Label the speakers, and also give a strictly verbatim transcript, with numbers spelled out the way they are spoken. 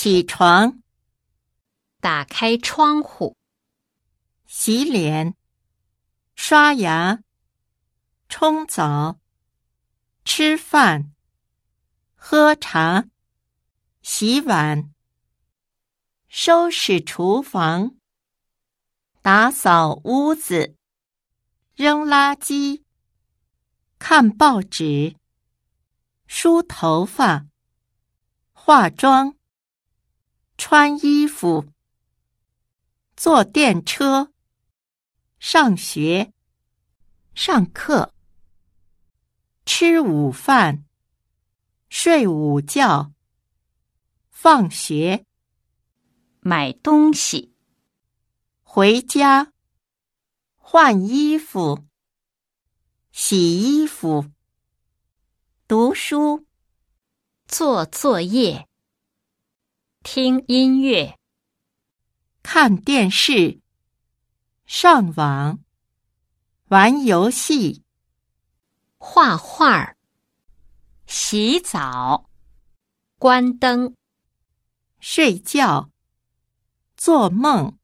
Speaker 1: 起床，
Speaker 2: 打开窗户，
Speaker 1: 洗脸，刷牙，冲澡，吃饭，喝茶，洗碗，收拾厨房，打扫屋子，扔垃圾，看报纸，梳头发，化妆，穿衣服，坐电车，上学，上课，吃午饭，睡午觉，放学，
Speaker 2: 买东西，
Speaker 1: 回家，换衣服，洗衣服，读书，
Speaker 2: 做作业，听音乐，
Speaker 1: 看电视，上网，玩游戏，
Speaker 2: 画画，洗澡，关灯，
Speaker 1: 睡觉，做梦。